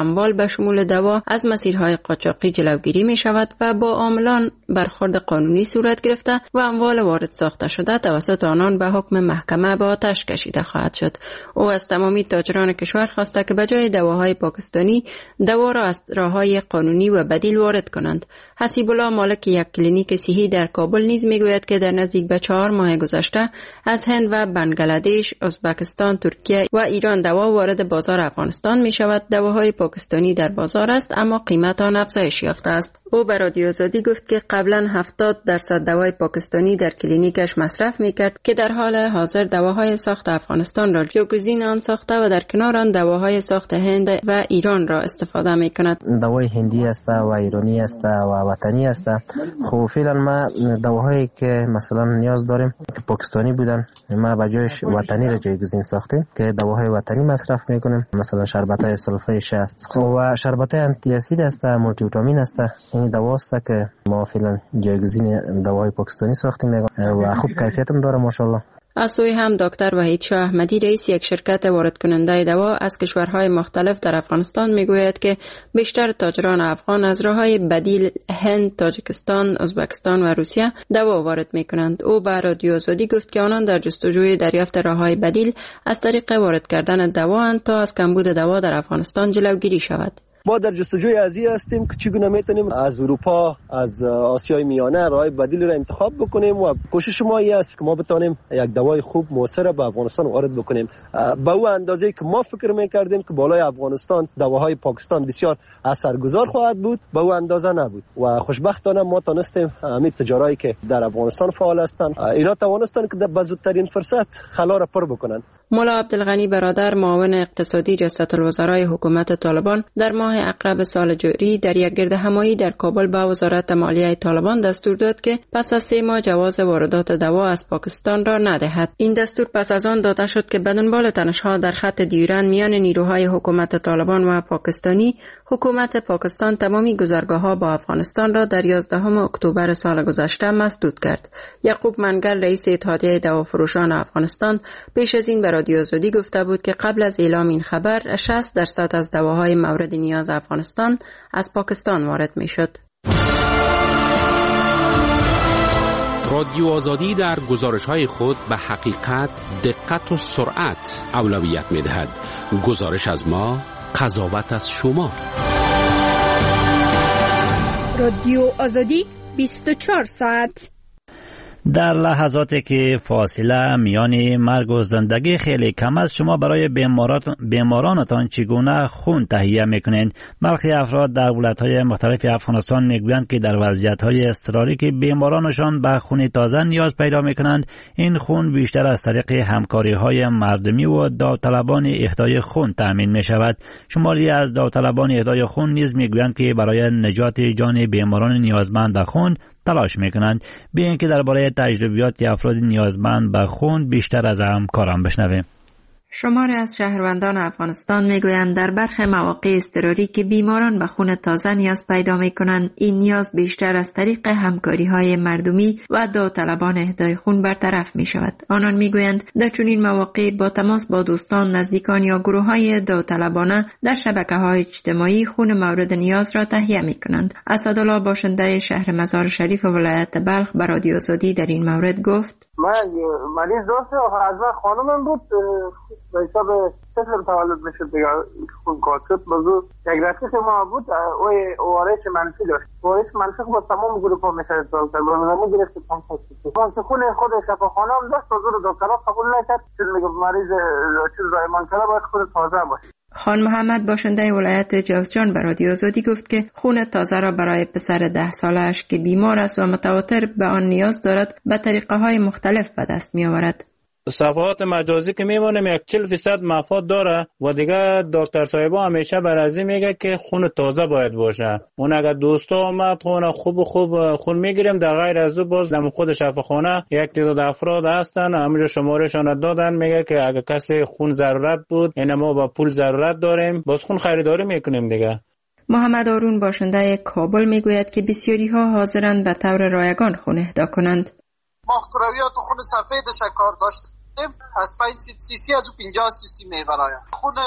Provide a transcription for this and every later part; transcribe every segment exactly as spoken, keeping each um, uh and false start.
اموال به شمول دوا از مسیرهای قاچاقی جلوگیری می شود و با عاملان برخورد قانونی صورت گرفته و اموال وارد ساخته شده توسط آنان به حکم محکمه به آتش کشیده خواهد شد. او از تمامی تاجران کشور خواسته که به جای دواهای پاکستانی دوا را از راههای قانونی و بدیل وارد کنند. حسیب الله مالک یک کلینیک صحی در کابل نیز میگوید که در نزدیک به چهار ماه گذشته از هند و بنگلادش، ازبکستان، ترکیه و ایران دوا وارد بازار افغانستان می شود. دواهای پاکستانی در بازار است اما قیمت آن افزایش یافته است. او به رادیو آزادی گفت که قبلا هفتاد درصد دوای پاکستانی در کلینیکش مصرف می کرد که در حال حاضر دواهای ساخت افغانستان را جایگزین آن ساخته و در کنار آن دواهای ساخت هند و ایران را استفاده می کند. دوای هندی است و ایرانی است و وطنی است. خب فعلا ما دواهایی که مثلا نیاز داریم که پاکستانی بودن ما به جایش وطنی را جایگزین ساختیم که دواهای وطنی مصرف میکنیم. مثلا شربت‌های سلفه شصت و شربت‌های آنتی اسید است، مولتی ویتامین است. این دواست که ما فعلا جایگزین دواهای پاکستانی ساختیم و خوب کیفیت هم داره ماشاءالله. از سوی هم دکتر وحید شاه احمدی رئیس یک شرکت وارد کننده دوا از کشورهای مختلف در افغانستان میگوید که بیشتر تاجران افغان از راههای بدیل هند، تاجیکستان، ازبکستان و روسیه دوا وارد میکنند. او به رادیو آزادی گفت که آنان در جستجوی دریافت راههای بدیل از طریق وارد کردن دوا تا از کمبود دوا در افغانستان جلوگیری شود. ما در جستجوی ازی هستیم که چگونه میتونیم از اروپا، از آسیای میانه راه بدیل را انتخاب بکنیم و کوشش ما این است که ما بتونیم یک دوای خوب موثر به افغانستان وارد بکنیم. به او اندازه که ما فکر میکردیم که بالای افغانستان دواهای پاکستان بسیار اثرگذار خواهد بود، به او اندازه نبود و خوشبختانه ما تونستیم همین تجارایی که در افغانستان فعال هستند اینا توانستن که در زودترین فرصت خلا را پر بکنن. مولا عبدالغنی برادر معاون اقتصادی ریاست الوزرای حکومت طالبان در ماه اقرب سال جاری در یک گردهمایی در کابل به وزارت مالیه طالبان دستور داد که پس از سه ماه جواز واردات دوا از پاکستان را ندهد. این دستور پس از آن داده شد که به دنبال تنش‌ها در خط دیورند میان نیروهای حکومت طالبان و پاکستانی، حکومت پاکستان تمامی گذرگاه‌ها با افغانستان را در یازدهم اکتبر سال گذشته مسدود کرد. یعقوب منگل رئیس اتحادیه دوافروشان افغانستان پیش از این به رادیو آزادی گفته بود که قبل از اعلام این خبر شصت درصد از دواهای مورد نیاز افغانستان از پاکستان وارد می شد. رادیو آزادی در گزارش‌های خود به حقیقت، دقت و سرعت اولویت می‌دهد. گزارش از ما، قضاوت از شما. رادیو آزادی بیست و چهار ساعت. در لحظاتی که فاصله میان مرگ و زندگی خیلی کم است، شما برای بیمارانتان چگونه خون تهیه میکنید؟ برخی افراد در ولایت‌های مختلف افغانستان میگویند که در وضعیت‌های اضطراری که بیمارانشان به خون تازه نیاز پیدا میکنند، این خون بیشتر از طریق همکاری‌های مردمی و داوطلبان اهدای خون تامین میشود. شماری از داوطلبان اهدای خون نیز میگویند که برای نجات جان بیماران نیازمند به خون تلاش میکنند. بیا اینکه درباره تجربیات افراد نیازمند به خون بیشتر از همکاران بشنویم. شماری از شهروندان افغانستان میگویند در برخی مواقع اضطراری که بیماران به خون تازه نیاز پیدا میکنند، این نیاز بیشتر از طریق همکاری‌های مردمی و داوطلبان اهدای خون برطرف میشود. آنان میگویند در چنین مواقع با تماس با دوستان، نزدیکان یا گروه‌های داوطلبانه در شبکه‌های اجتماعی خون مورد نیاز را تهیه میکنند. اسدالله باشنده شهر مزار شریف ولایت بلخ به رادیو آزادی در این مورد گفت: من مریض داشت و از خانمم بود به حساب طفل تولد میشد دیگه، خون کاسب موضوع یک رفیق ما بود، او اوارش منفی داشت. اوارش منفی با تمام گروه ها میشه ارسال کرد، برنامه گرفت پنج خون خود شفاخانه هم داشت، حضور دکترها قبول نکرد چون میگه مریض چیز رایمان کرده باید خود تازه باشه. خان محمد باشنده ولایت جوزجان به رادیو آزادی گفت که خون تازه را برای پسر ده سالش که بیمار است و متواتر به آن نیاز دارد به طریقه های مختلف به دست می آورد. صفحات مجازی که میمونم یک چل فیصد مفاد داره و دیگه دکتر صاحبا همیشه برازی میگه که خون تازه باید باشه. اون اگر دوستا اومد خون خوب خوب خون میگیریم، در غیر از او باز در خود شفاخانه یک تعداد افراد هستن همونجا شمارشان دادن، میگه که اگر کسی خون ضرورت بود این ما با پول ضرورت داریم، باز خون خریداری میکنیم دیگه. محمد آرون باشنده کابل میگوید که بسیاری ها حاضرند به طور رایگان خون اهدا کنند. ما کرویات خون سفید شکار داشتیم، از پنج سی سی از او پنجاه سی سی میبرایم. خون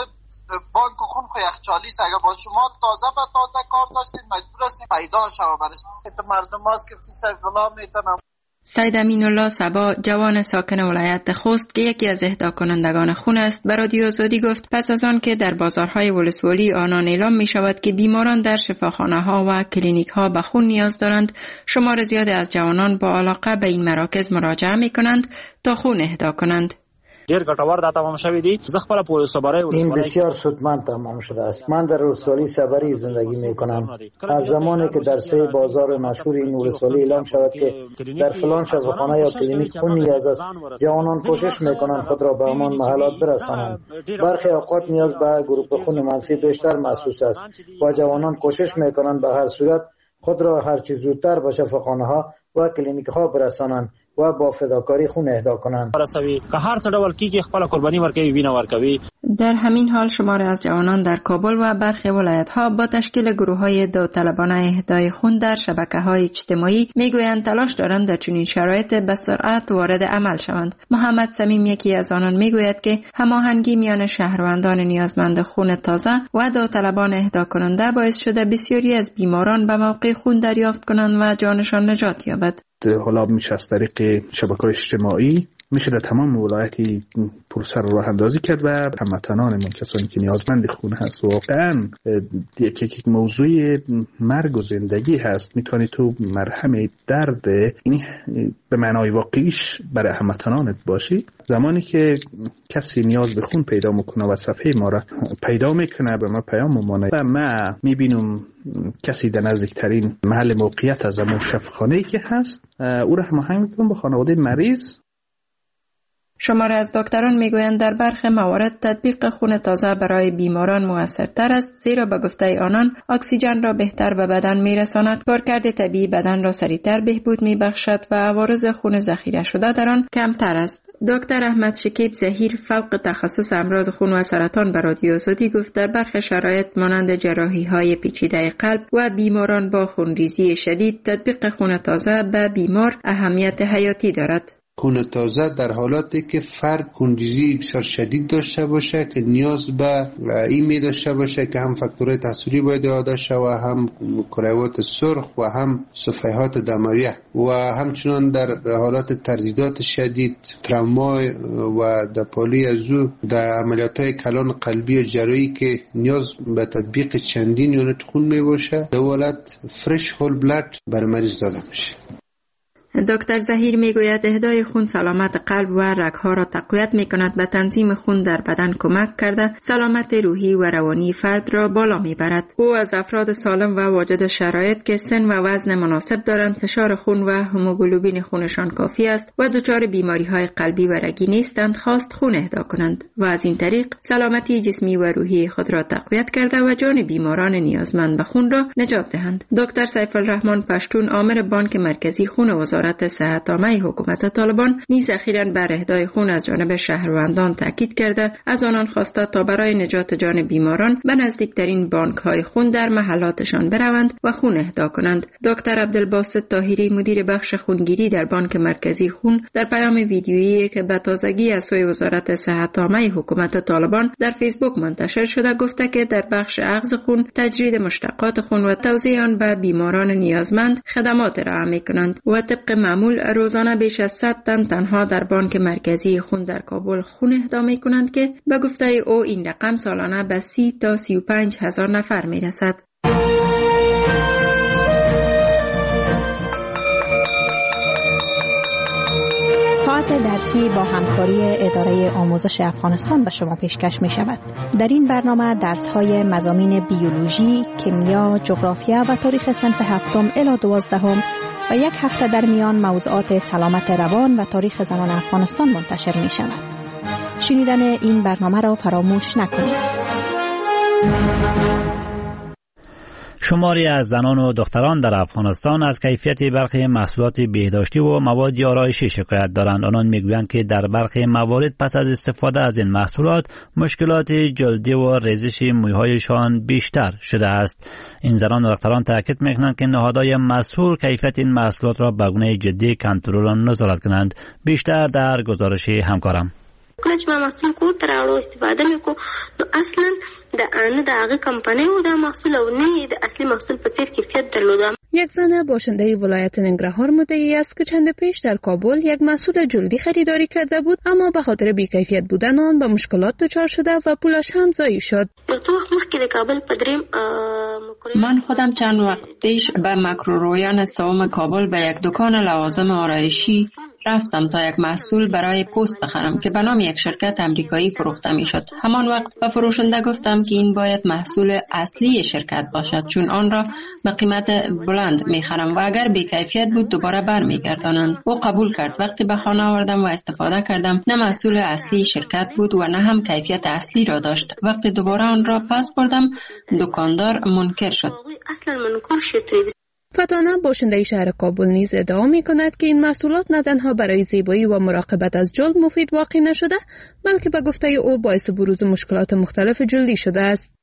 بانک خون خو یخچالی است. اگر با شما تازه به تازه کار داشتید مجبور هستید پیدا شوه برش. تو مردم هاست که فی سبیل الله میتونم. سید امین الله صبا، جوان ساکن ولایت خوست که یکی از اهدا کنندگان خون است، به رادیو آزادی گفت پس از آن که در بازارهای ولسوالی آنان اعلام می شود که بیماران در شفاخانه ها و کلینیک ها به خون نیاز دارند، شمار زیادی از جوانان با علاقه به این مراکز مراجعه می کنند تا خون اهدا کنند. ډیر ګټور دا تمام شوی دی. زه خپل په صبرای این بسیار سودمند تمام شده است. من در ولسوالی صبری زندگی می کنم. از زمانی که در سه بازار مشهور این ولسوالی اعلام شود که در فلان شفاخانه یا کلینیک خون نیاز است، جوانان کوشش می کنند خود را به همان محلات برسانند. برخی اوقات نیاز به گروه خون منفی بیشتر محسوس است و جوانان کوشش می کنند به هر صورت خود را هر چه زودتر به شفاخانه ها و کلینیک ها برسانند و با فداکاری خون اهدا کنند. که هر څه ډول کیږي خپل قرباني ورکوي، وینه ورکوي. در همین حال شمار از جوانان در کابل و برخی ولایت‌ها با تشکیل گروه‌های داوطلبانه اهدای خون در شبکه‌های اجتماعی میگویند تلاش دارند در چنین شرایط به سرعت وارد عمل شوند. محمد صمیم یکی از آنان میگوید که هماهنگی میان شهروندان نیازمند خون تازه و داوطلبان اهدا کننده باعث شده بسیاری از بیماران به موقع خون دریافت کنند و جانشان نجات یابد. حالا میشه از طریق شبکه‌های اجتماعی میشه در تمام ولایتی پروسه رو راه اندازی کرد و هموطنانمون کسانی که نیازمند خون هست واقعا یک یک موضوع مرگ و زندگی هست، میتونی تو مرهم درد یعنی به معنای واقعیش برای هموطنانت باشی. زمانی که کسی نیاز به خون پیدا میکنه و صفحه ما را پیدا میکنه به ما پیام میمونه و ما میبینم کسی در نزدیکترین محل موقعیت از همون شفاخانه‌ای که هست او را هماهنگ میکنم با خانواده مریض. شماره از دکتران میگویند در برخی موارد تطبیق خون تازه برای بیماران موثرتر است، زیرا به گفته آنان اکسیژن را بهتر به بدن میرساند، کارکرد طبیعی بدن را سریعتر بهبود میبخشد و عوارض خون ذخیره شده در آن کمتر است. دکتر احمد شکیب ظهیر فوق تخصص امراض خون و سرطان به رادیو آزادی گفت در برخی شرایط مانند جراحی‌های پیچیده قلب و بیماران با خونریزی شدید تطبیق خون تازه به بیمار اهمیت حیاتی دارد. خون تازه در حالاتی که فرد خونریزی بسیار شدید داشته باشه که نیاز به این می داشته باشه که هم فاکتورهای تحصیلی باید داشته و هم کرویات سرخ و هم صفحات دمویه و همچنان در حالات تردیدات شدید تروما و دپالی از او در عملیات‌های کلان قلبی و جراحی که نیاز به تطبیق چندین یونت خون می باشه در حالت فرش هول بلد بر مریض داده میشه. دکتر ظهیر میگوید اهدای خون سلامت قلب و رگ‌ها را تقویت می‌کند، به تنظیم خون در بدن کمک کرده سلامت روحی و روانی فرد را بالا می‌برد. او از افراد سالم و واجد شرایط که سن و وزن مناسب دارند، فشار خون و هموگلوبین خونشان کافی است و دچار بیماری‌های قلبی و رگی نیستند خواست خون اهدا کنند و از این طریق سلامتی جسمی و روحی خود را تقویت کرده و جان بیماران نیازمند به خون را نجات دهند. دکتر سیف الرحمن پشتون عامل بانک مرکزی خون وزارت صحت عامه حکومت طالبان نیز اخیراً بر اهدای خون از جانب شهروندان تاکید کرده از آنان خواسته تا برای نجات جان بیماران به نزدیکترین بانک‌های خون در محلاتشان بروند و خون اهدا کنند. دکتر عبدالباسط طاهری مدیر بخش خونگیری در بانک مرکزی خون در پیام ویدیویی که به تازگی از سوی وزارت صحت عامه حکومت طالبان در فیسبوک منتشر شده گفته که در بخش اخذ خون، تجرید مشتقات خون و توزیع آن به بیماران نیازمند خدمات ارائه می‌کنند و طبق معمول روزانه بیش از صد تن تنها در بانک مرکزی خون در کابل خون اهدا می‌کنند که به گفته او این رقم سالانه به سی تا سی و پنج هزار نفر می‌رسد. ساعت درسی با همکاری اداره آموزش افغانستان به شما پیشکش می شود. در این برنامه درس های مضامین بیولوژی، کیمیا، جغرافیا و تاریخ صنف هفتم الی دوازدهم و یک هفته در میان موضوعات سلامت روان و تاریخ زنان افغانستان منتشر می شود. شنیدن این برنامه را فراموش نکنید. شماری از زنان و دختران در افغانستان از کیفیت برخی محصولات بهداشتی و مواد آرایشی شکایت دارند. آنان میگویند که در برخی موارد پس از استفاده از این محصولات مشکلات جلدی و ریزش مویهایشان بیشتر شده است. این زنان و دختران تاکید میکنند که نهادهای مسئول کیفیت این محصولات را به گونه جدی کنترل و نظارت کنند. بیشتر در گزارش همکارم. کله چې ما محصول کور ته راوړو استفاده مې کو نو اصلا د نه د هغه کمپنۍ و د محصول او نه د اصلي محصول په څیر کیفیت درلوده. یک زن باشنده ولایت ننگرهار مدعی است که چند پیش در کابل یک محصول جلدی خریداری کرده بود، اما به خاطر بی‌کیفیت بودن آن به مشکلات دچار شده و پولش هم ضایع شد. من خودم چند وقت پیش به مکرورویان سوم کابل به یک دکان لوازم آرایشی رفتم تا یک محصول برای پست بخرم که به نام یک شرکت امریکایی فروخته می شد. همان وقت به فروشنده گفتم که این باید محصول اصلی شرکت باشد، چون آن را به قیمت بلند می خرم و اگر بی کیفیت بود دوباره بر می گردانند. او قبول کرد. وقتی به خانه آوردم و استفاده کردم، نه محصول اصلی شرکت بود و نه هم کیفیت اصلی را داشت. وقتی دوباره آن را پس بردم، دکاندار منکر شد. فتانه باشنده شهر کابل نیز ادعا می کند که این محصولات نه تنها برای زیبایی و مراقبت از جلد مفید واقع نشده، بلکه به گفته او باعث بروز مشکلات مختلف جلدی شده است.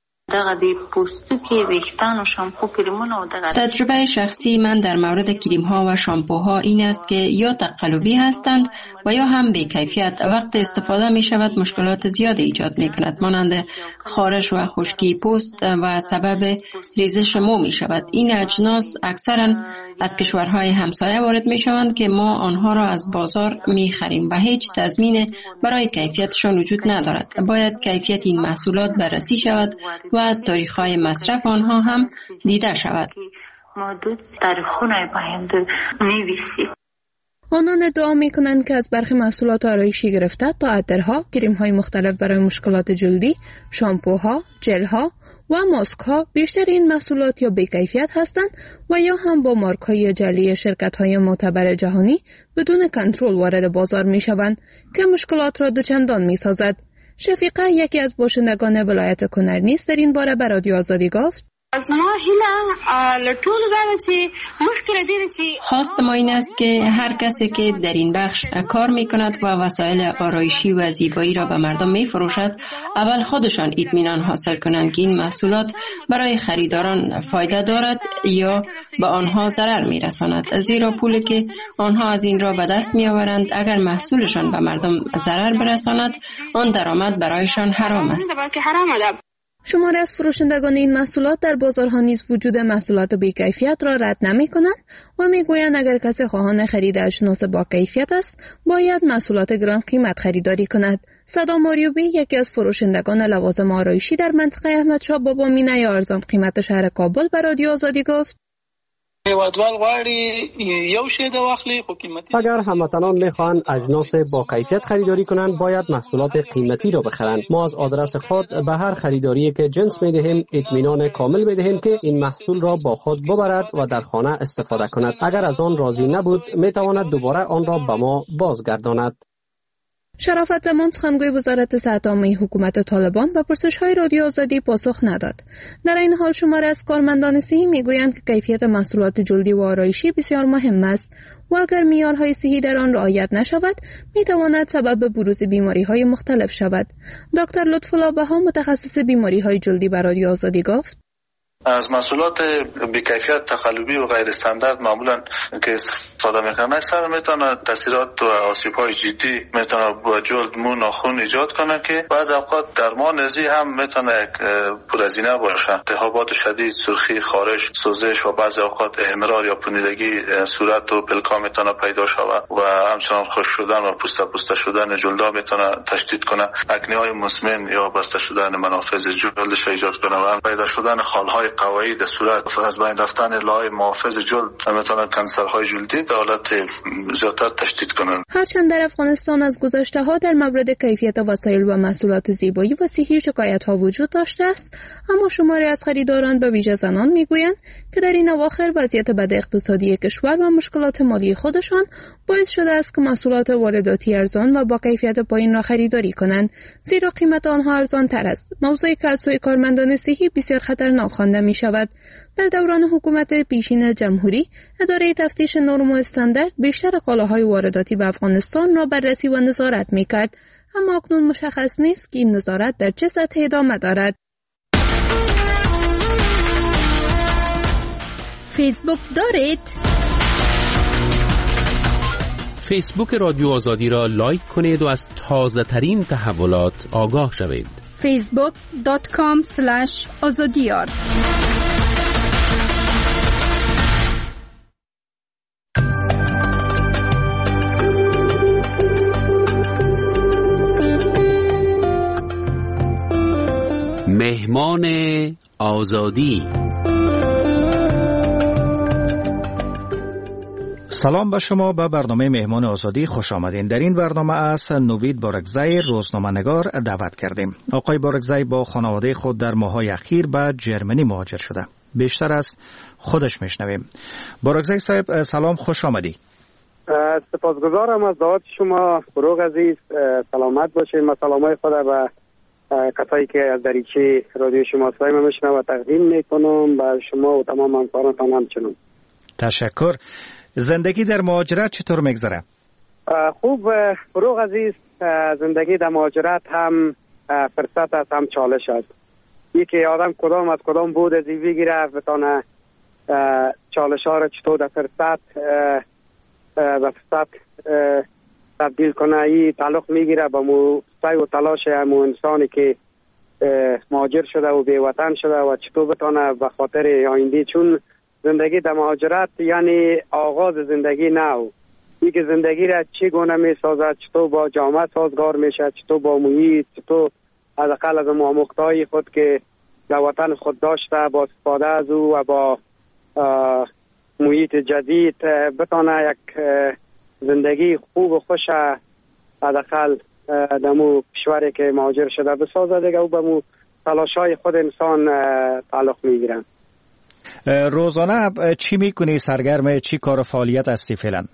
تجربه شخصی من در مورد کریم ها و شامپوها این است که یا تقلبی هستند و یا هم بی کیفیت. وقت استفاده می شود مشکلات زیاد ایجاد می کند، مانند خارش و خشکی پوست و سبب ریزش مو می شود. این اجناس اکثرا از کشورهای همسایه وارد می شوند که ما آنها را از بازار می خریم و هیچ تضمین برای کیفیتشان وجود ندارد. باید کیفیت این محصولات بررسی شود و تاریخ‌های مصرف آنها هم دیده شود. آنان ادعا می کنند که از برخی محصولات آرایشی گرفته تا عطرها، کریم‌های مختلف برای مشکلات جلدی، شامپوها، ژل‌ها و ماسک‌ها بیشتر این محصولات یا بی‌کیفیت هستند و یا هم با مارک‌های جعلی شرکت‌های معتبر جهانی بدون کنترل وارد بازار می‌شوند که مشکلات را دوچندان می‌سازد. شفیقه یکی از باشندگان ولایت کنر نیز در این باره به رادیو آزادی گفت: از ما هیله لټول دا چې مشکل دي چې خواست ما این است که هر کسی که در این بخش کار می کند و وسایل آرایشی و زیبایی را به مردم می فروشد، اول خودشان اطمینان حاصل کنند که این محصولات برای خریداران فایده دارد یا به آنها ضرر می رساند، زیرا پولی که آنها از این را به دست می آورند اگر محصولشان به مردم ضرر برساند، آن درآمد برایشان حرام است. شماری از فروشندگان این محصولات در بازارها نیز وجود محصولات بی‌کیفیت را رد نمی‌کنند و می‌گویند اگر کسی خواهان خرید اجناس با کیفیت است، باید محصولات گران قیمت خریداری کند. صدام آریوبی یکی از فروشندگان لوازم آرایشی در منطقه احمدشاه بابا مینه ارزان قیمت شهر کابل به رادیو آزادی گفت: اگر هموطنان میخواهند اجناس با کیفیت خریداری کنند، باید محصولات قیمتی را بخرند. ما از آدرس خود به هر خریداری که جنس میدهیم اطمینان کامل میدهیم که این محصول را با خود ببرد و در خانه استفاده کند. اگر از آن راضی نبود، میتواند دوباره آن را به ما بازگرداند. شرافت زمان سخنگوی وزارت صحت عامه حکومت طالبان به پرسش‌های رادیو آزادی پاسخ نداد. در این حال شماری از کارمندان صحی میگویند که کیفیت محصولات جلدی و آرایشی بسیار مهم است و اگر معیارهای صحی در آن رعایت نشود، میتواند سبب بروز بیماری‌های مختلف شود. دکتر لطف‌الله بها متخصص بیماری‌های جلدی به رادیو آزادی گفت: از محصولات بی‌کیفیت، تقلبی و غیر استاندارد معمولا که استفاده میکنن سر میتونه تاثیرات و آسیب‌های جدی میتونه با جلد، مو، ناخن ایجاد کنه که بعضی اوقات درمان نزی هم میتونه پرهزینه باشه. التهابات شدید، سرخی، خارش، سوزش و بعضی اوقات احمرار یا پوسیدگی صورت و پلکا میتونه پیدا شود و همچنان خشک شدن و پوسته پوسته شدن جلدا میتونه تشدید کنه. اکنی‌های مزمن یا بسته شدن منافذ جلدش ایجاد کنه و پیدا شدن خال‌های قوایی در صورت از بین رفتن لای محافظ جلد میتونه کانسرهای جلدی در حالت زیادتر تشدید کنند. هرچند در افغانستان از گذشته ها در مورد کیفیت وسایل و محصولات زیبایی و صحی شکایت ها وجود داشته است، اما شماری از خریداران به ویژه زنان میگویند که در این اواخر وضعیت بد اقتصادی کشور و مشکلات مالی خودشان باعث شده است که محصولات وارداتی ارزان و با کیفیت پایین را خریداری کنند، زیرا قیمت آنها ارزان تر است. موضوعی که از سوی کارمندان صحی بسیار خطرناک خوانده می شود. در دوران حکومت پیشین جمهوری، اداره تفتیش نرم و استاندارد بیشتر کالاهای وارداتی به افغانستان را بررسی و نظارت می کرد، اما اکنون مشخص نیست که این نظارت در چه سطح ادامه دارد. فیسبوک دارید؟ فیسبوک رادیو آزادی را لایک کنید و از تازه ترین تحولات آگاه شوید. فیسبوک دات کام اسلش آزادیار. مهمان آزادی. سلام به شما، به برنامه مهمان آزادی خوش آمدین. در این برنامه از نوید بارکزی روزنامه‌نگار دعوت کردیم. آقای بارکزی با خانواده خود در ماه‌های اخیر به جرمنی مهاجر شده. بیشتر از خودش میشنویم. بارکزی صاحب سلام، خوش آمدی. سپاسگزارم از دعوت شما. فروغ عزیز سلامت باشید. من سلامای خود به کسایی که از دریچه رادیو شما صدای من میشنوند و تقدیم میکنم به شما و تمام همکارانتان همچنان. تشکر. زندگی در مهاجرت چطور میگذره؟ خوب فروغ عزیز، زندگی در مهاجرت هم فرصت است هم چالش است. یکی آدم کدام از کدام بود از این بگیره بتانه چالش ها را چطور در فرصت به فرصت تبدیل کنه. این تعلق میگیره با مو سعی و تلاش همو انسانی که مهاجر شده و بی وطن شده و چطور بتانه به خاطر آینده، چون زندگی در مهاجرت یعنی آغاز زندگی نو. اینکه زندگی را چگونه می سازد، چطور با جامعه سازگار میشه، چطور با محیط، چطور از اقل از آموختهای خود که در وطن خود داشته با استفاده از او و با محیط جدید بتانه یک زندگی خوب و خوش از اقل در مو کشوری که مهاجر شده بسازد دیگه. او به مو تلاشای خود انسان تعلق میگیرن. روزانه چی میکنی؟ سرگرم چی کار و فعالیت هستی فعلا؟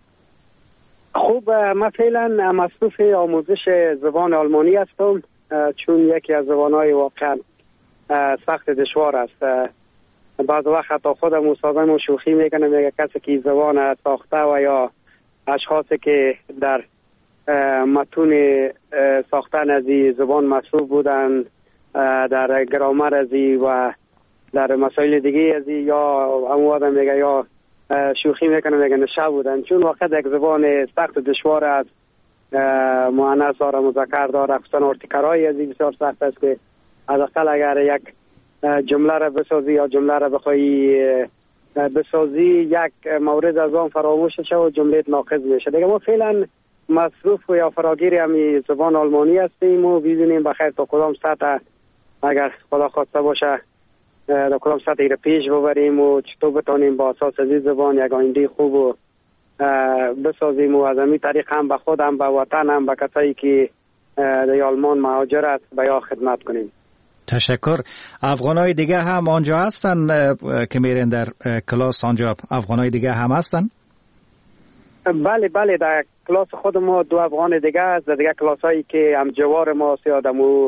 خوب، من فعلا مصروف آموزش زبان آلمانی هستم، چون یکی از زبانهای واقعا سخت دشوار است. بعض وقت حتی خودم استادم و شوخی میکنم، میگه کسی که زبان ساخته و یا اشخاصی که در متون ساختن از زبان مصروف بودن، در گرامر از و در مسائل دیگه از یا همون آدم میگه یا شوخی میکنه میگه نشه بودن، چون واقعا یک زبان سخت دشوار است. مؤنث داره، مذکر داره، خصوصا ارتکارهای از بسیار سخت است که حداقل اگر یک جمله را بسازی یا جمله را بخوای بسازی یک مورد از آن فراموش شه و جمله ناقص میشه دیگه. ما فعلا مصروف و یا فراگیر همین زبان آلمانی هستیم و ببینیم بخیر تا کدام سطح اگر خدا خواسته باشه در کدام سطحی را پیش ببریم و چطور بتانیم با اساس از زبان یک آینده خوب و بسازیم و از همین طریق هم به خود هم به وطن هم به کسایی که در آلمان مهاجر است به یا خدمت کنیم. تشکر. افغانای دیگه هم آنجا هستن که میرن در کلاس؟ آنجا افغانای دیگه هم هستن؟ بله بله، در کلاس خود ما دو افغان دیگه است. در دیگه کلاس هایی که هم جوار ما سیادم و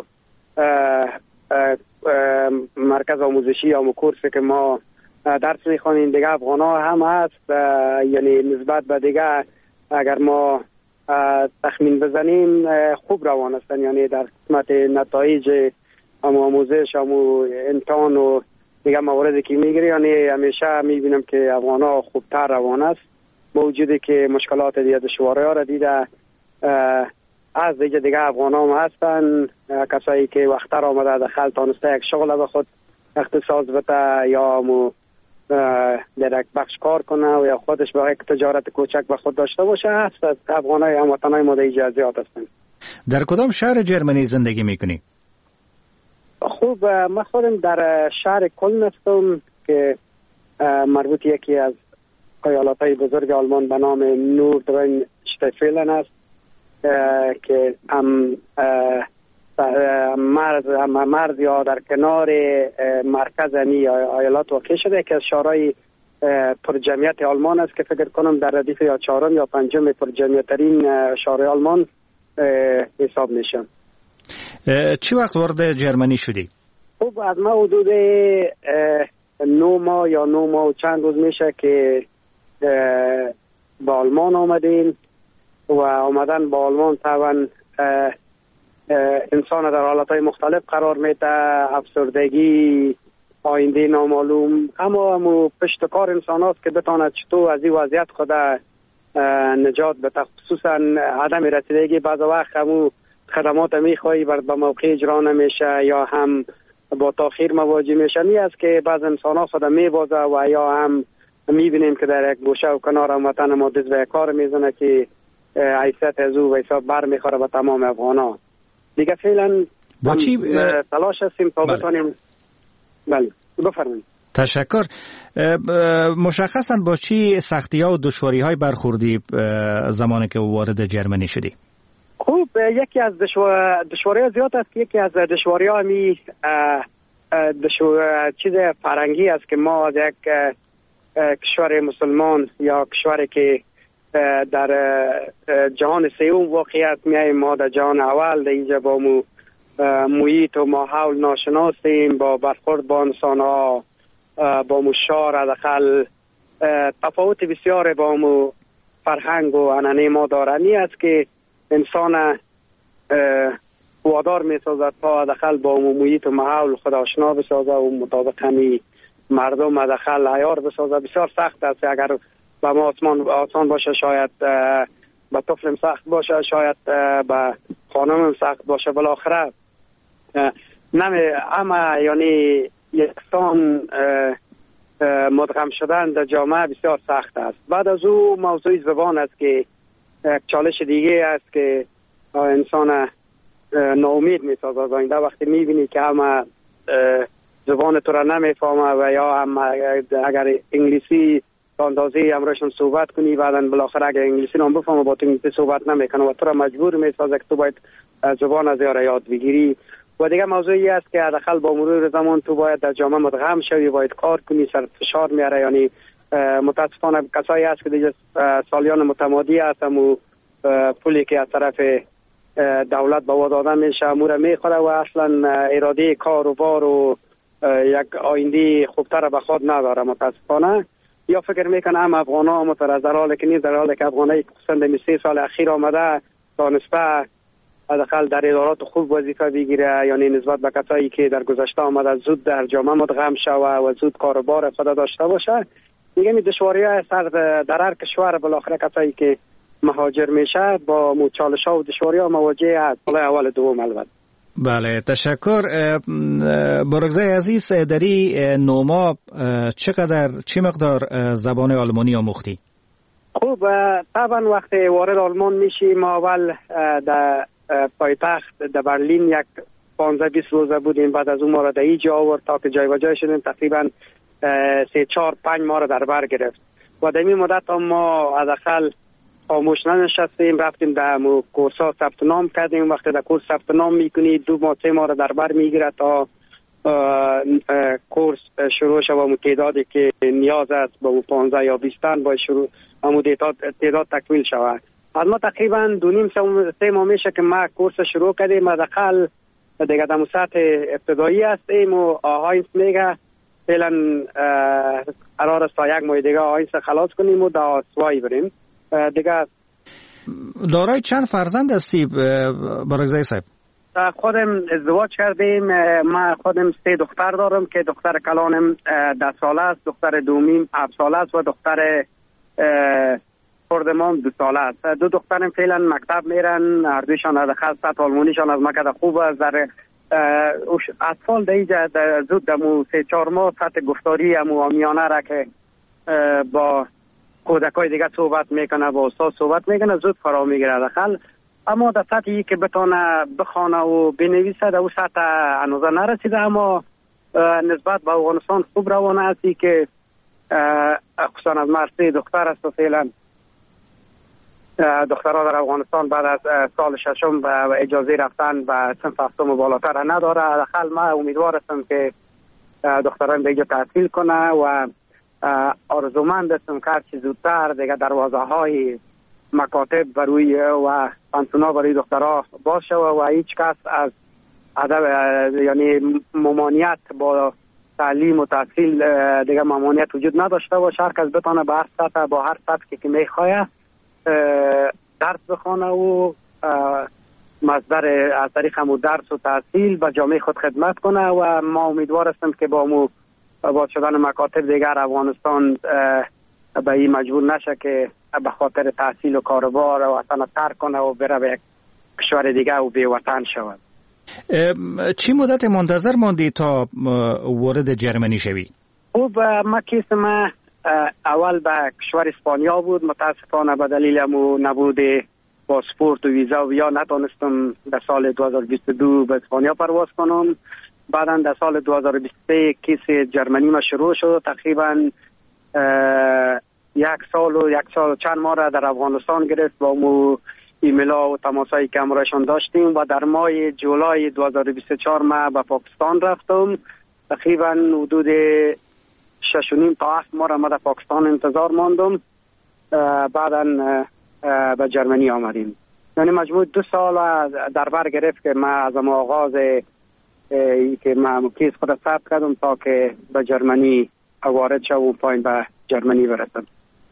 مرکز آموزشی یا کورسی که ما درس میخوانیم دیگه افغان ها هم هست. یعنی نسبت به دیگه اگر ما تخمین بزنیم خوب روان هستن، یعنی در قسمت نتایج هم آموزش هم امتحان و دیگه مواردی که میگیری، یعنی همیشه میبینم که افغان ها خوبتر روان است، با وجودی که مشکلات دیگه دشواری ها را دیده از دیگه دیگه افغان ها هستن. کسایی که وقتر آمده دخل تانسته یک شغل به خود اختصاص بده یا مو در یک بخش کار کنه و یا خودش به یک تجارت کوچک به خود داشته باشه هست. افغان های هموطن های ما در اجازیات هستن. در کدام شهر جرمنی زندگی میکنی؟ خوب، من خودم در شهر کلن هستم که مربوط یکی از ایالات های بزرگ آلمان به نام نوردراین شتفیلن است که هم مرز مرز یا در کنار مرکز امی ایالات واقع شده، که از شهرهای پر جمعیت آلمان است که فکر کنم در ردیف یا چهارم یا پنجم پر جمعیت ترین شهر آلمان حساب میشن. چی وقت وارد جرمنی شدی؟ خب از ما حدود نو ماه یا نو ماه و چند روز میشه که با آلمان آمدیم و آمدن با آلمان طبعا انسان در حالتهای مختلف قرار میده، افسردگی، آینده نامعلوم، اما همو پشت کار انسان هاست که بتاند چطور از این وضعیت خود نجات به خصوصا عدم رسیدگی بعض وقت همو خدمات میخوایی بر به موقع اجرا نمیشه یا هم با تاخیر مواجه میشه. می است که بعض انسان ها خود میبازه و یا هم میبینیم که در یک گوشه و کنار وطن ما دست به کار میزنه که حیثیت از او و حساب بر میخوره به تمام افغان ها. دیگه فعلا با چی تلاش هستیم تا بله. بتانیم. بله بفرمایید. تشکر. مشخصا با چی سختی ها و دشواری های برخوردی زمانی که وارد جرمنی شدی؟ خوب، یکی از دشواری ها زیاد است. یکی از دشواری ها می دشوار چیز فرنگی است که ما از یک کشور مسلمان یا کشوری که در جهان سوم واقعیت میاییم، ما در جهان اول در اینجا با مو محیط و ماحول ناشناسیم، با برخورد با انسان ها، با مو شار داخل تفاوت بسیار با مو فرهنگ و عنعنه ما دارنی است که انسان وادار می سازد تا داخل با مو محیط و ماحول خود آشنا بسازه و مطابق همی مردم داخل عیار بسازه. بسیار سخت است. اگر با ما آسمان آسان باشه شاید با طفلم سخت باشه، شاید با خانمم سخت باشه، بالاخره نمی اما یعنی یکسان مدغم شدن در جامعه بسیار سخت است. بعد از او موضوع زبان است که چالش دیگه است که انسان ناامید می سازه از آینده. وقتی می بینی که اما زبان تو را نمیفهمه و یا هم اگر انگلیسی اندازه امروشون صحبت کنی، بعدا بالاخره اگر انگلیسی نام بفهمه با تو انگلیسی صحبت نمیکنه و تو را مجبور میسازه که تو باید زبان از یاره یاد بگیری. و دیگه موضوعی است که داخل با مرور زمان تو باید در جامعه مدغم شوی، باید کار کنی، سر فشار میاره. یعنی متاسفانه کسایی هست که دیگه سالیان متمادی هستن و پولی که از طرف دولت به وعده داده میشه امور میخوره و اصلا اراده کار و بار و یک آینده خوبتر به خود نداره. متاسفانه یا فکر میکنه هم افغان ها متر در حالی که نیست، در حالی که افغان های خصوصا سه سال اخیر آمده دانسته داخل در ادارات خوب وظیفه بگیره، یعنی نسبت به کسایی که در گذشته آمده زود در جامعه مدغم شوه و زود کاروبار خود داشته باشه. دیگه می دشواری های سر در هر کشور بالاخره کسایی که مهاجر میشه با چالش ها و دشواری ها مواجه است. اول دوم البته. بله تشکر. بارگزای عزیز، دری نوما چقدر چه مقدار زبان آلمانی آموختی؟ خوب، طبعا وقتی وارد آلمان میشی ما اول در پایتخت در برلین یک پانزده بیست روزه بودیم، بعد از اون ما را در اینجا آورد تا که جای و جای شدیم تقریبا سه چهار پنج ماه را در بر گرفت و در این مدت ما حداقل خاموش ننشستیم، رفتیم در کورس ها ثبت نام کردیم. وقتی در کورس ثبت نام میکنی دو ماه سه ماه را در بر میگیره تا کورس شروع شد و تعدادی که نیاز است با پانزده یا بیست تن با شروع همون تعداد تکمیل شود. از ما تقریبا دو نیم سه ماه میشه که ما کورس شروع کردیم. حداقل دیگه در سطح ابتدایی هستیم و آهاینس میگه فعلا قرار است تا یک ماه دیگه آهاینس خلاص کنیم و در سوایی بریم دیگه. دارای چند فرزند هستی بارگزای صاحب؟ خودم ازدواج کردیم. من خودم سه دختر دارم که دختر کلانم ده ساله است، دختر دومیم هفت ساله است و دختر خردمان دو ساله است. دو دخترم فعلا مکتب میرن، هر دویشان از خاصت آلمانیشان از مکتب خوب است. در اطفال در اینجا زود دمو سه چهار ماه سطح گفتاری امو آمیانه را که با کودکای دیگه صحبت میکنه، با استاد صحبت میکنه، زود فرا میگیره داخل. اما در سطحی که بتونه بخونه و بنویسه در او سطح هنوزه نرسیده، اما نسبت به افغانستان خوب روانه هستی که خصوصا از مرسی دختر است و فعلا دخترها در افغانستان بعد از سال ششم به اجازه رفتن به صنف هفتم و بالاتر نداره. داخل ما امیدوار هستم که دختران دیگه تحصیل کنه و آرزومند هستم که هرچی زودتر دیگه دروازه های مکاتب بروی و پانسونا برای دخترها باشه و هیچ کس از ادب یعنی ممانعت با تعلیم و تحصیل دیگه ممانعت وجود نداشته باشه. هر کس بتونه به هر سطح با هر سطحی که میخواه درس بخونه و مصدر از طریق همون درس و تحصیل به جامعه خود خدمت کنه و ما امیدوار هستم که با مو باز شدن مکاتب دیگر افغانستان به این مجبور نشه که به خاطر تحصیل و کاروبار و وطن ترک کنه و بره به یک کشور دیگه و بی وطن شود. چی مدت منتظر ماندی تا وارد جرمنی شوی؟ خوب ما کیس ما اول به کشور اسپانیا بود، متاسفانه به دلیل امو نبود پاسپورت و ویزا و یا نتونستم در سال دو هزار و بیست و دو به اسپانیا پرواز کنم. بعدا در سال دو هزار و بیست و سه کیس جرمنی ما شروع شد. تقریبا یک سال و یک سال و چند ماه را در افغانستان گرفت با امو ایمیلا و تماسایی که امرایشان داشتیم و در ماه جولای دو هزار و بیست و چهار ما به پاکستان رفتم. تقریبا حدود شش و نیم تا هفت ماه را ما در پاکستان انتظار ماندم. بعدا به جرمنی آمدیم. یعنی مجموع دو سال در بر گرفت که ما از اما آغاز ای که ما کیس خود ثبت کردم تا که به جرمنی وارد شدم و پایین به جرمنی برسم.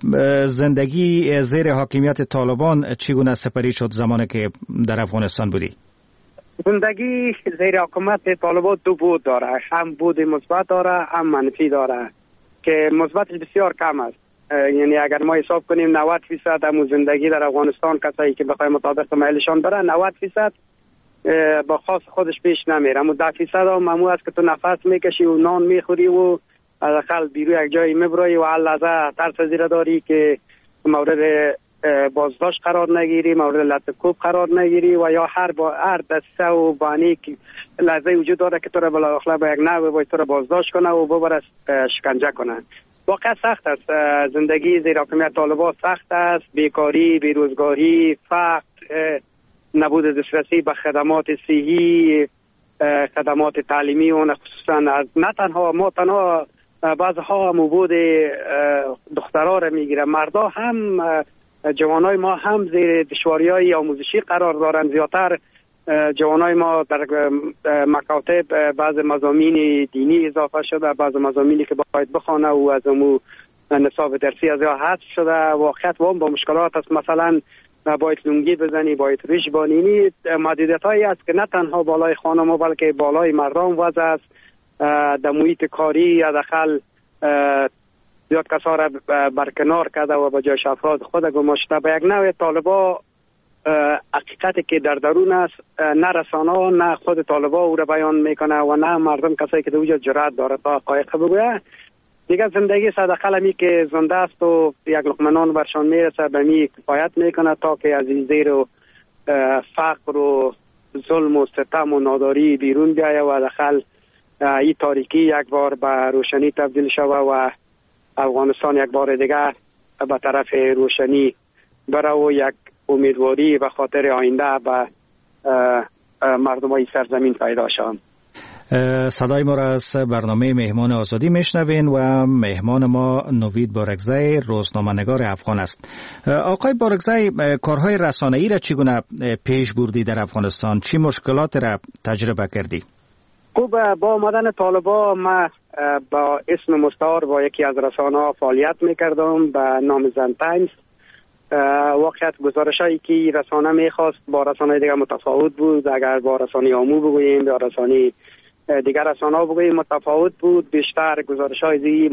زندگی زیر حاکمیت طالبان چگونه سپری شد زمانی که در افغانستان بودی؟ زندگی زیر حکومت طالبان دو بود داره، هم بود مثبت داره هم منفی داره که مثبتش بسیار کم است. یعنی اگر ما حساب کنیم نود فیصد همون زندگی در افغانستان کسایی که بخوای مطابق میلشان بره نود فیصد با خاص خودش پیش نمیره، اما ده فیصد هم همون است که تو نفس میکشی و نان میخوری و حداقل بیرو یک جایی میبری و هر لحظه ترس زیر داری که مورد بازداشت قرار نگیری، مورد لطف‌کوب قرار نگیری و یا هر با هر دسته و بانی که لحظه وجود داره که تو را بالاخره با یک نوع باید تو را بازداشت کنه و ببره شکنجه کنه. واقعا سخت است. زندگی زیر حکومت طالبان سخت است. بیکاری، بیروزگاری، فقر، نبود دسترسی به خدمات صحی، خدمات تعلیمی و خصوصا از نه تنها ما تنها بعضها مبود دخترها را میگیره، مردا هم جوانای ما هم زیر دشواری‌های آموزشی قرار دارند. زیادتر جوانای ما در مکاتب بعض مضامین دینی اضافه شده، بعض مضامینی که باید بخونه و از امو نصاب درسی از یا حذف شده. واقعیت وام با مشکلات است. مثلا باید لنگی بزنی، باید ریش بانینی، محدودیت هایی است که نه تنها بالای خانم بلکه بالای مردم وضع است. در محیط کاری حداقل زیاد کسا را برکنار کرده و با جایش افراد خود گماشته. به یک نوع طالبا حقیقتی که در درون است نه رسانه نه خود طالبا او را بیان میکنه و نه مردم کسایی که در وجود جرأت داره تا حقایق بگویه. دیگه زندگی صدقه می که زنده است و یک لقمه نان برشان میرسه به می کفایت میکنه تا که از این زیر و فقر و ظلم و ستم و ناداری بیرون بیایه و داخل این تاریکی یک بار به روشنی تبدیل شوه و افغانستان یک بار دیگه به طرف روشنی بره و یک امیدواری و خاطر آینده به مردمای سرزمین پیدا شوند. صدای ما را از برنامه مهمان آزادی میشنوین و مهمان ما نوید بارکزی روزنامه‌نگار افغان است. آقای بارکزی، کارهای رسانه‌ای را چگونه پیش بردی در افغانستان؟ چی مشکلات را تجربه کردی؟ خوب، با آمدن طالبان ما با اسم مستعار با یکی از رسانه‌ها فعالیت میکردم به نام زن تایمز. واقعیت گزارشایی که رسانه میخواست با رسانه دیگر متفاوت بود. اگر با رسانه آمو بگوییم یا رسانه دیگر رسانه ها بگوییم متفاوت بود. بیشتر گزارش‌های زی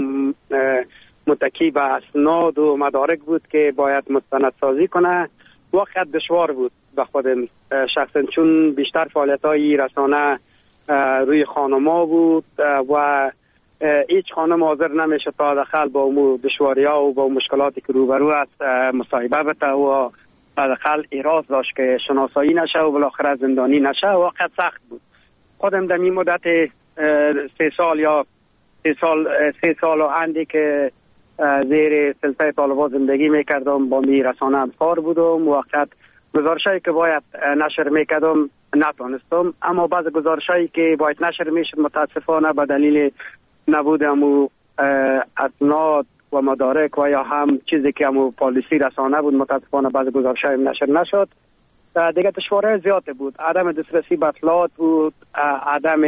متکی به اسناد و مدارک بود که باید مستندسازی کنه. واقعیت دشوار بود به خودم شخصا، چون بیشتر فعالیت‌های رسانه روی خانم‌ها بود و هیچ خانم حاضر نمیشه تا داخل با امور دشواری‌ها و با مشکلاتی که روبرو است مصاحبه بده و داخل ایراز داشت که شناسایی نشه و بالاخره زندانی نشه. واقعا سخت بود. خودم در این مدت سه سال یا سه سال سه سال و اندی که زیر سلطه طالبان زندگی میکردم با می رسانه همکار بودم. واقعا گزارشایی که باید نشر میکردم نتونستم، اما بعض گزارشایی که باید نشر میشد متاسفانه به دلیل نبود امو اسناد و مدارک و یا هم چیزی که امو پالیسی رسانه بود متاسفانه بعض گزارشای نشر نشد. دیگه دشواری زیاد بود. عدم دسترسی به اطلاعات بود، عدم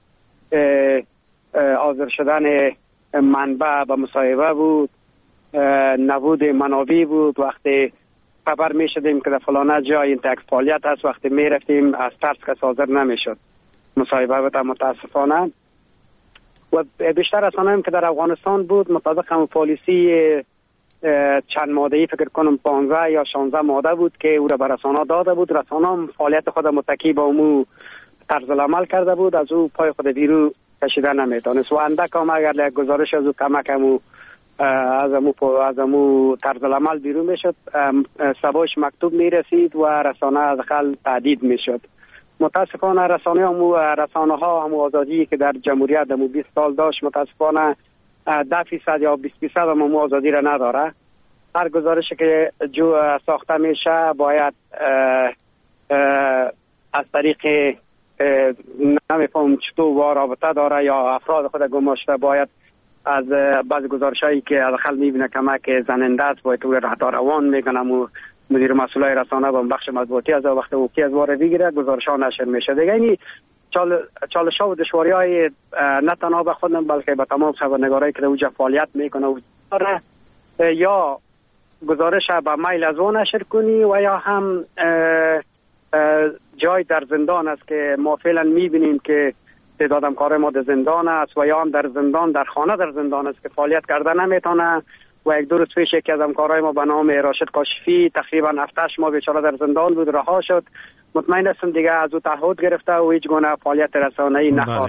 حاضر شدن منبع به مصاحبه بود، نبود منابع بود. وقتی خبر می شدیم که در فلانه جای این تک فعالیت هست، وقتی می رفتیم از ترس که حاضر نمی شد مصاحبه بود متاسفانه. و بیشتر رسانه هم که در افغانستان بود مطابق هم پالیسی چند ماده‌ای فکر کنم پانزده یا شانزده ماده بود که او را به رسانه داده بود. رسانه هم فعالیت خود متکی با امو طرز العمل کرده بود، از او پای خود بیرو کشیده نمیتونست و اندک هم اگر یک گزارش از او کمک همو از امو از امو طرز العمل بیرون میشد سباش مکتوب میرسید و رسانه از خل تهدید میشد. متاسفانه رسانه همو رسانه ها همو آزادی که در جمهوریت همو بیست سال داشت متاسفانه ده فیصد یا بیست فیصد همو آزادی را نداره. هر گزارشی که جو ساخته میشه باید اه اه از طریق نمیفهم چطور و رابطه داره یا افراد خود گماشته باید از بعض گزارشایی که از خل میبینه کمک زننده است باید که رهتا روان میکنم و مدیر مسئولای رسانه با بخش مطبوعاتی از وقت وقتی از واره بگیره گزارش ها نشر میشه. دیگه اینی چال چالش ها و دشواری های نه تنها به خودم بلکه به تمام خبرنگارایی که اوجا فعالیت میکنه و یا گزارش به میل از اون نشر کنی و یا هم اه اه جای در زندان است که ما فعلا میبینیم که تعداد همکار ما در زندان است و یا هم در زندان در خانه در زندان است که فعالیت کرده نمیتونه و یک دو روز پیش یکی از همکارای ما به نام راشد کاشفی تقریبا هفت هشت ماه بیچاره در زندان بود، رها شد. مطمئن هستم دیگه از او تعهد گرفته و هیچ گونه فعالیت رسانه‌ای نخواهد.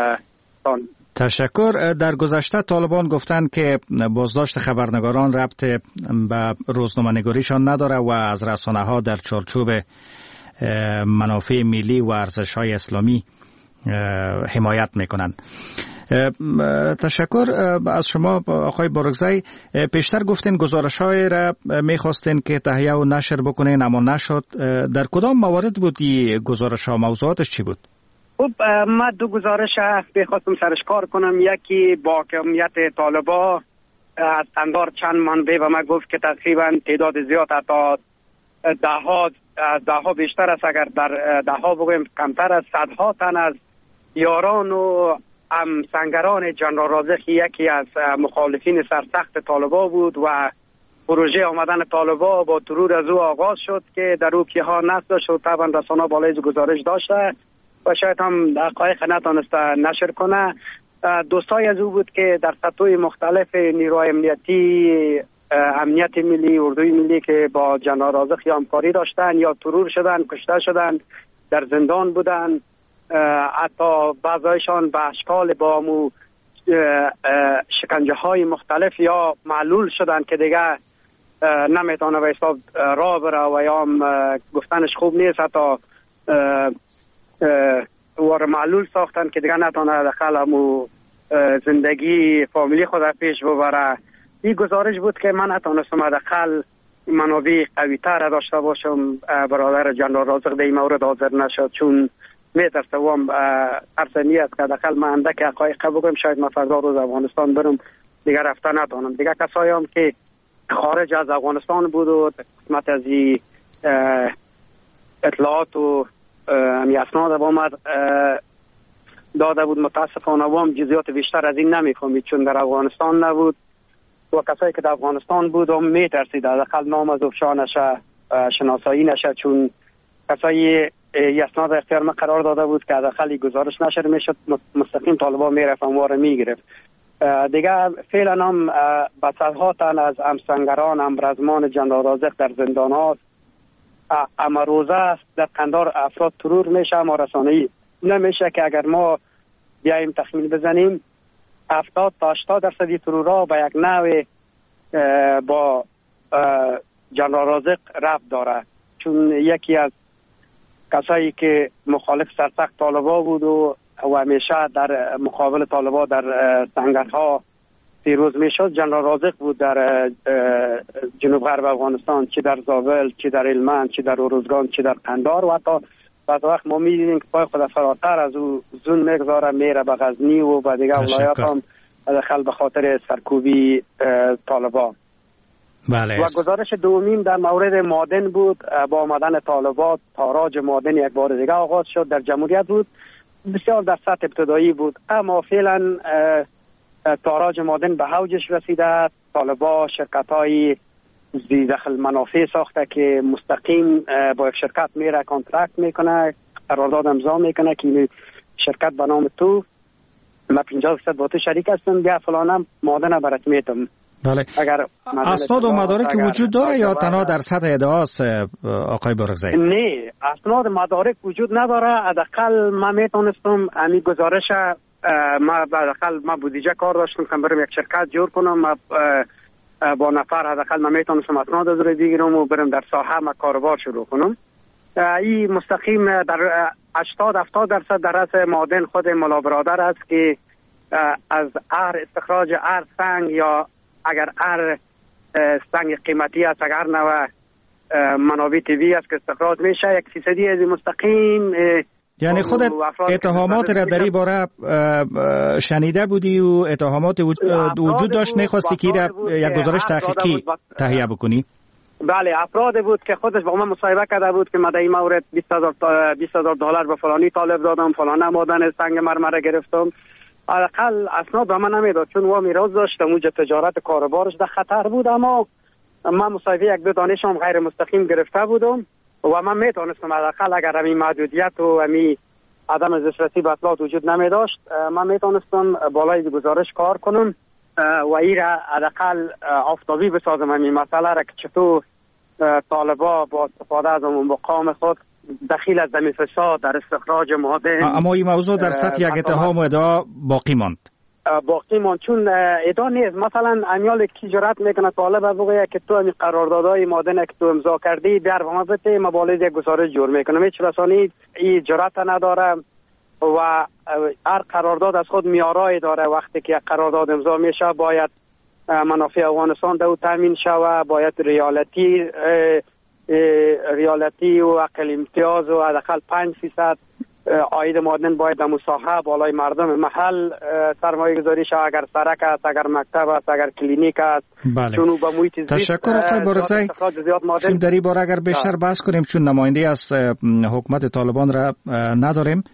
تشکر. در گذشته طالبان گفتند که بازداشت خبرنگاران ربط به روزنامه‌نگاریشان نداره و از رسانه‌ها در چارچوب منافع ملی و ارزش‌های اسلامی حمایت میکنند. تشکر از شما آقای بارگزی. پیشتر گفتین گزارش‌های را میخواستین که تهیه و نشر بکنین اما نشد. در کدام موارد بود این گزارش‌ها؟ موضوعاتش چی بود؟ خب من دو گزارش بخواستم سرش کار کنم. یکی با کمیت طالبا از اندار چند منبع و من گفت که تقریبا تعداد زیاد تا ده ها ده ها بیشتر است، اگر در ده ها بگویم کمتر از صدها تن از یاران و هم سنگران جنرال رازق یکی از مخالفین سرسخت طالبا بود و پروژه آمدن طالبا با ترور از او آغاز شد که در او که ها نصب داشت و طبعا رسانه بالای گزارش داشته و شاید هم حقایق نتانسته نشر کنه. دوستای از او بود که در سطوح مختلف نیروهای امنیتی امنیت ملی اردوی ملی که با جنرال رازق یا همکاری داشتن یا ترور شدن، کشته شدن، در زندان بودن، حتی بعضایشان به اشکال با مو شکنجه های مختلف یا معلول شدن که دیگه نمیتونه به حساب راه بره و یا هم گفتنش خوب نیست، حتی وار معلول ساختن که دیگه نتونه داخل همو زندگی فامیلی خود پیش ببره. این گزارش بود که من نتونستم داخل منابع قوی تر داشته باشم. برادر جنرال رازق در این مورد حاضر نشد چون میترسم ارسنی است که داخل من اندک حقایق بگم شاید من فردا روز افغانستان برم دیگه رفته نتونم. دیگه کسایی هم که خارج از افغانستان بود و قسمت از این اطلاعات و می اسناد با آمد داده بود متاسفانه و هم جزئیات بیشتر از این نمیفهمید چون در افغانستان نبود و کسایی که در افغانستان بود هم میترسید داخل نام از افشا نشه، شناسایی نشه چون کسایی اسناد اختیار ما قرار داده بود که داخل گزارش نشر میشد مستقیم طالبا میرفت اموار میگرفت. دیگه فعلا هم بسدها تن از همسنگران همرزمان جنرال رازق در زندان هاست. اما روزه است در قندار افراد ترور میشه اما رسانه‌ای نمیشه که اگر ما بیاییم تخمین بزنیم هفتاد تا هشتاد درصد ترورها به یک نوع با جنرال رازق ربط داره چون یکی از کسایی که مخالف سرسخت طالبا بود و همیشه در مقابل طالبا در سنگرها پیروز میشد جنرال رازق بود در جنوب غرب افغانستان، چی در زابل، چی در هلمند، چی در اروزگان، چی در قندار و حتی بعض وقت ما میدیدیم که پای خود فراتر از او زون میگذاره میره به غزنی و به دیگه ولایات هم دخل به خاطر سرکوبی طالبا. بله. و گزارش دومین در مورد مادن بود. با آمدن طالبات تاراج مادن یک بار دیگه آغاز شد در جمهوریت بود، بسیار در سطح ابتدایی بود اما فعلا تاراج مادن به اوجش رسیده. طالبا شرکت های زی دخل منافع ساخته که مستقیم با یک شرکت میره کانترکت میکنه، قرارداد امضا میکنه که شرکت به نام تو من پنجاه درصد با تو شریک هستم بیا فلانم مادن برات میتم بله. اگر اسناد و مدارک وجود داره یا تنها در سطح ادعاست آقای بارگزایی؟ نه، اسناد مدارک وجود نداره. حداقل ما میتونستم امی گزارش ما حداقل ما بودجه کار داشتم که برم یک شرکت جور کنم، ما با نفر حداقل ما میتونستم اسناد از روی بگیرم و برم در ساحه ما کاروبار شروع کنم. این مستقیم در هشتاد هفتاد درصد در رأس معادن خود ملا برادر است که از ار استخراج ار سنگ یا اگر ار سنگ قیمتی است، اگر نوع منابع طبیعی است که استخراج میشه، یک فیصدی از مستقیم. یعنی خودت اتهامات را در این باره شنیده بودی و اتهامات وجود داشت، نخواستی که یک گزارش تحقیقی تهیه بکنی؟ بله، افراد بود که خودش با من مصاحبه کرده بود که من در این مورد بیست هزار دلار به فلانی طالب دادم، فلان مادن سنگ مرمره گرفتم. حداقل اسناد به من نمیداد چون و میراث داشت، موجب تجارت کاروبارش در خطر بود. اما من مصاحبه یک دو دانشم غیر مستقیم گرفته بودم و من میتونستم حداقل اگر همین محدودیت و همین عدم دسترسی به اطلاعات وجود نمی داشت، من میتونستم بالای گزارش کار کنم و این را حداقل آفتابی بسازم همین مسئله را که چطور طالبا با استفاده از اون مقام خود دخیل از زمین فساد در استخراج معادن. اما این موضوع در سطح یک اتهام و ادعا باقی ماند. باقی ماند چون ادعا نیست. مثلا امیال کی جرأت میکنه طالب بگه که تو همین قراردادهای معادن که تو امضا کردی بیار به ما بده، ما بالای یک گزارش جور میکنم. هیچ رسانه‌ای این جرأت نداره و هر قرارداد از خود معیارای داره. وقتی که قرارداد امضا میشه باید منافع افغانستان دو تامین شوه، باید ریالتی ریالتی و اقل امتیاز و حداقل پنج فیصد عاید معادن باید در مساحه بالای مردم محل سرمایه گذاری شود. اگر سرک است، اگر مکتب است، اگر کلینیک است. بله. چون به محیط زیست تشکر آقای بارگزایی. چون در این باره اگر بیشتر بحث کنیم چون نماینده از حکومت طالبان را نداریم،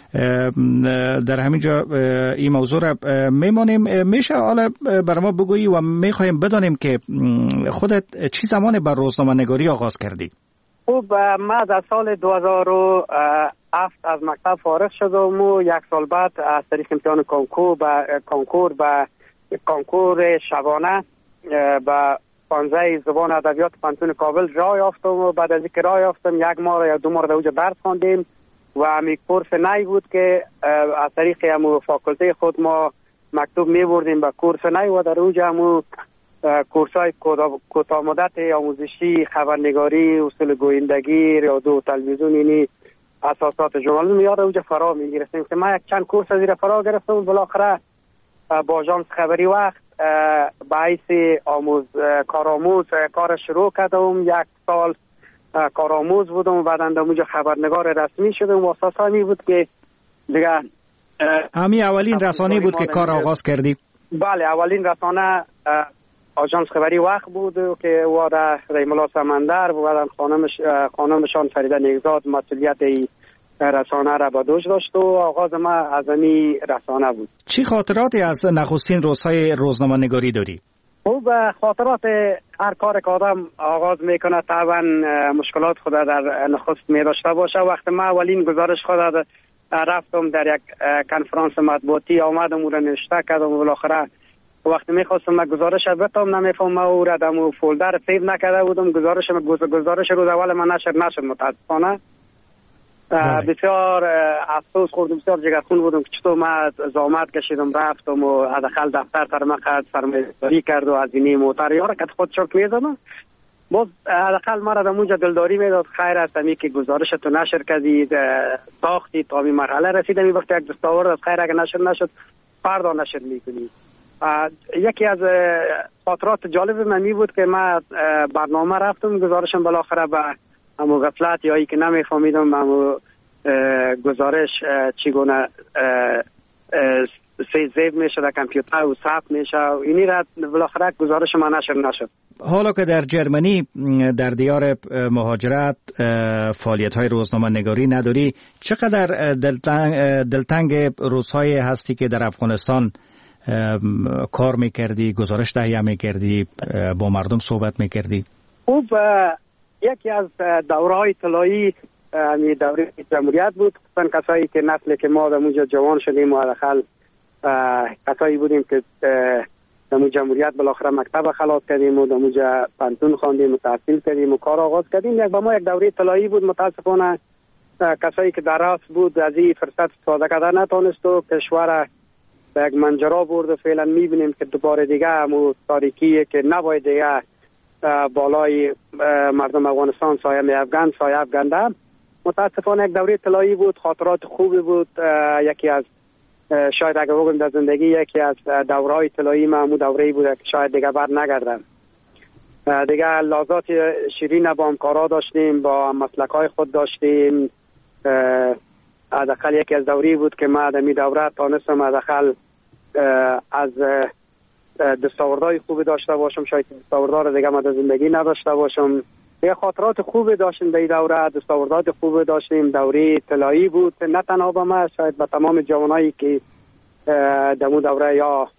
در همین جا این موضوع را میمانیم. میشه حالا برای ما بگویی و میخوایم بدانیم که خودت چی زمان بر روزنامه نگاری آغاز کردی؟ خب من در سال دو هزار و هفت از مکتب فارغ شدم و یک سال بعد از طریق امتحان کنکور به کنکور به کنکور شبانه به پانزده زبان ادبیات پانتون کابل راه یافتم و بعد از اینکه راه یافتم یک ماه یا دو ماه در اونجا درس خواندیم و همین کورس نی بود که از طریق همون فاکولته خود ما مکتوب می بردیم به کورس نی و در اونجا همون کورس های کوتاه مدت آموزشی، خبرنگاری، اصول گویندگی، رادیو، تلویزیون، اینی اساسات ژورنالیسم یاد اونجا فرا می گرفتیم که ما یک چند کورس از این فرا گرفتم و بالاخره با آژانس خبری وقت به حیث آموز کارآموز کار شروع کردم. یک سال کارآموز بودم و بعدا در اونجا خبرنگار رسمی شدم و اساسا می بود که دیگه همین اولین رسانه بود که کار آغاز کردی؟ بله، اولین رسانه آژانس خبری وقت بود که و در ریمولا سمندر و بعدا خانمش خانمشان فریده نیکزاد مسئولیت رسانه را به دوش داشت و آغاز ما از این رسانه بود. چی خاطراتی از نخستین روزهای روزنامه نگاری داری؟ خوب، خاطرات هر کار که آدم آغاز میکنه طبعا مشکلات خود در نخست می داشته باشه. وقتی ما اولین گزارش خود رفتم در یک کنفرانس مطبوعاتی آمدم و را نوشته کردم و بالاخره وقتی میخواستم من گزارش بتام نمیفهمم او را در فولدر سیو نکرده بودم. گزارش گزارش روز اول من نشر نشد متاسفانه. بسیار افسوس خوردم، بسیار جگرخون بودم که چطور من زحمت کشیدم رفتم و حداقل دفتر تر مقد سرمایه‌گذاری کرد و از اینی موتر یارا که خود چرک میزدم. باز حداقل ما را در اونجا دلداری میداد خیر است همی که گزارش تو نشر کردید ساختی تا این مرحله رسیدم. این وقت یک دستاورد از خیر اگر نشر نشد فردا نشر میکنید. یکی از خاطرات جالب من می بود که من برنامه رفتم گزارشم بالاخره به همو غفلت یا ای که نمیفهمیدم همو گزارش چگونه سیو میشه در کامپیوتر و ثبت میشه و اینی را بالاخره گزارش من نشر نشد. حالا که در جرمنی در دیار مهاجرت فعالیت های روزنامه نگاری نداری، چقدر دلتنگ, دلتنگ روزهای هستی که در افغانستان کار میکردی، گزارش تهیه میکردی، با مردم صحبت میکردی؟ خوب، یکی از دورهای طلایی یعنی دوره جمهوریت بود. من کسایی که نسلی که ما در اونجا جوان شدیم و حداقل کسایی بودیم که در جمهوریت بالاخره مکتب خلاص کردیم و در اونجا پانتون خواندیم و تحصیل کردیم و کار آغاز کردیم. یک به ما یک دوره طلایی بود. متاسفانه کسایی که در راست بود از این فرصت استفاده کردن نتونست و کشور به یک منجرا برد و فعلا میبینیم که دوباره دیگه همون تاریکیه که نباید دیگه بالای مردم افغانستان سایه می افغان سایه افغانده. متاسفانه یک دوره طلایی بود، خاطرات خوبی بود. یکی از شاید اگر بگم در زندگی یکی از دورهای طلایی ما همون دوره‌ای بود که شاید دیگه بر نگردم. دیگه لحظات شیرین با همکارا داشتیم، با مسلک‌های خود داشتیم. حداقل یکی از دوری بود که ما در می دوره تانستم حداقل از دستاوردهای خوبی داشته باشم. شاید دستاوردها دیگه ما در زندگی نداشته باشم. یه خاطرات خوبی داشتیم در این دوره، دستاوردات خوبی داشتیم. دوره طلایی بود، نه تنها به ما، شاید به تمام جوانایی که در اون دوره یا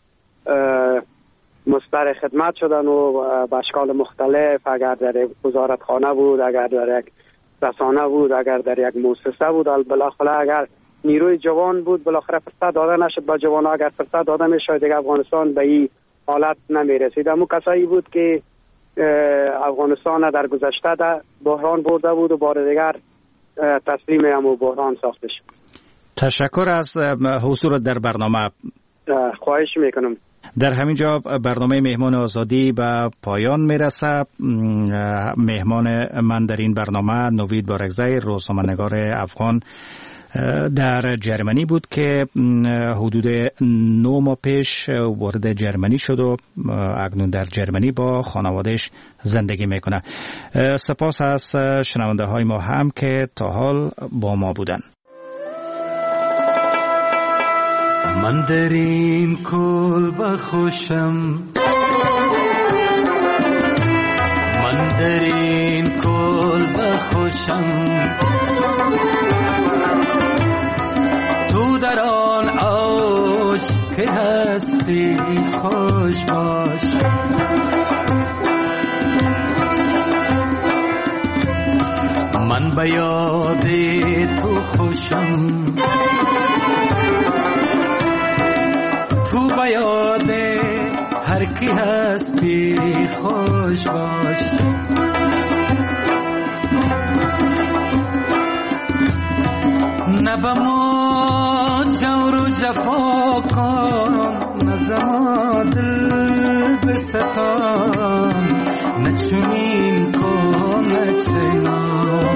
مستر خدمت شدن و به اشکال مختلف، اگر در وزارتخانه بود، اگر در یک رسانه بود، اگر در یک مؤسسه بود، بالاخره اگر نیروی جوان بود بالاخره فرصت داده نشد به جوان‌ها. اگر فرصت داده میشد دیگه افغانستان به این حالت نمیرسید. اما کسایی بود که افغانستان در گذشته در بحران برده بود و بار دیگر تسلیم همون بحران ساخته شد. تشکر از حضور در برنامه. خواهش میکنم. در همین جا برنامه مهمان آزادی به پایان میرسه. مهمان من در این برنامه نوید بارکزی، روزنامه‌نگار افغان در جرمنی بود که حدود نه ماه پیش وارد جرمنی شد و اکنون در جرمنی با خانوادهش زندگی میکنه. سپاس از شنونده های ما هم که تا حال با ما بودن. من در این کلبه خوشم، من در این کلبه خوشم، تو در آن اوج که هستی خوش باش. من به یاد تو خوشم، تو به یاد هر کی هستی خوش باش. نبما جور و جفا کن، نزما دل بستان، نچونین کن نچنان،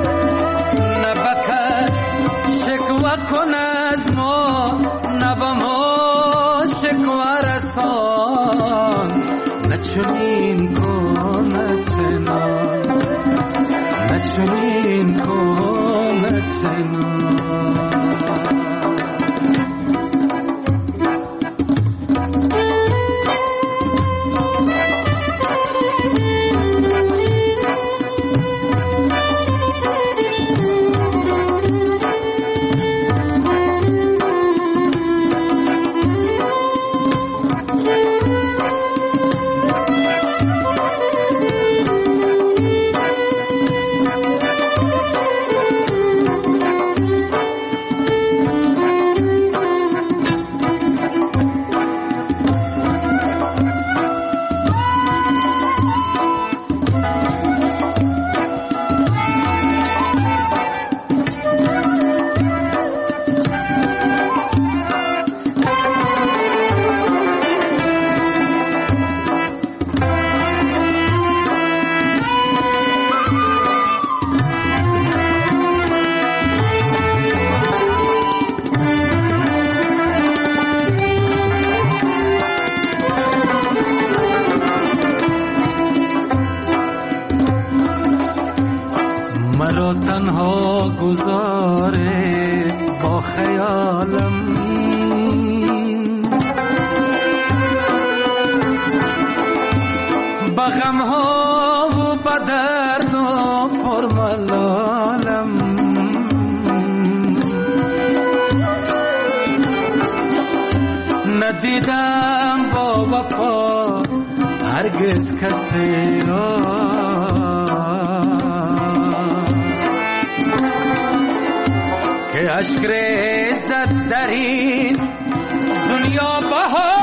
نبکس شکوه کن از ما، نبما شکوه رسان، نچونین کن نچنان، نچونین کن نچنان. تنها گذاره با خیالم، با غم ها و با درد و پرملالم، ندیدم با وفا هرگز کسی را، که اشک ریزد در این دنیا بها